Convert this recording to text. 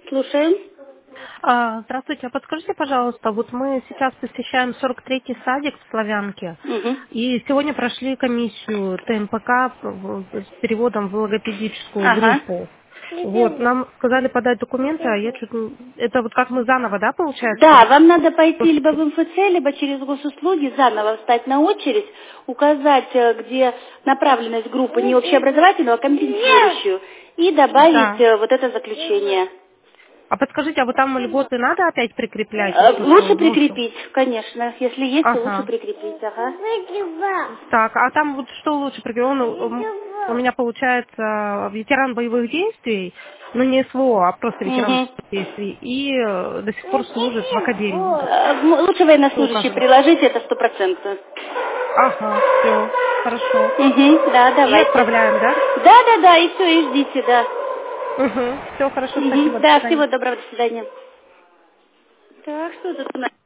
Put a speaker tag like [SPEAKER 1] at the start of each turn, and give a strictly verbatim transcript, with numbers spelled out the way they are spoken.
[SPEAKER 1] Слушаем.
[SPEAKER 2] А, Здравствуйте, а подскажите, пожалуйста, вот мы сейчас посещаем сорок третий садик в Славянке,
[SPEAKER 1] Угу.
[SPEAKER 2] и сегодня прошли комиссию Т М П К в- с переводом в логопедическую
[SPEAKER 1] Ага.
[SPEAKER 2] группу. Вот, нам сказали подать документы, а я чуть не... Это вот как мы заново, да,
[SPEAKER 1] Да,
[SPEAKER 2] получается?
[SPEAKER 1] вам надо пойти либо в М Ф Ц, либо через госуслуги, заново встать на очередь, указать, э, где направленность группы не общеобразовательную, а компенсирующую, и добавить
[SPEAKER 2] Да.
[SPEAKER 1] э, вот это заключение.
[SPEAKER 2] А подскажите, а вот там льготы надо опять прикреплять?
[SPEAKER 1] Э,
[SPEAKER 2] Вот то,
[SPEAKER 1] Лучше
[SPEAKER 2] что, ну, что...
[SPEAKER 1] прикрепить, конечно. Если есть, то лучше
[SPEAKER 2] Ага.
[SPEAKER 1] прикрепить. Ага.
[SPEAKER 2] Так, а там вот что лучше прикреплено? Он, м, у меня получается ветеран боевых действий, но не С В О, а просто ветеран
[SPEAKER 1] Мгм.
[SPEAKER 2] боевых действий, и э, до сих пор служит в академии.
[SPEAKER 1] Э, м, Лучше
[SPEAKER 2] Что
[SPEAKER 1] военнослужащий
[SPEAKER 2] указано?
[SPEAKER 1] приложить, это стопроцентно.
[SPEAKER 2] Ага, все, хорошо.
[SPEAKER 1] Угу, да,
[SPEAKER 2] И
[SPEAKER 1] давайте.
[SPEAKER 2] отправляем, да?
[SPEAKER 1] Да, да, да, и все, и ждите, да.
[SPEAKER 2] Угу, все, хорошо,
[SPEAKER 1] Угу,
[SPEAKER 2] спасибо, до
[SPEAKER 1] да,
[SPEAKER 2] свидания.
[SPEAKER 1] всего доброго, до свидания. Так, что тут у нас?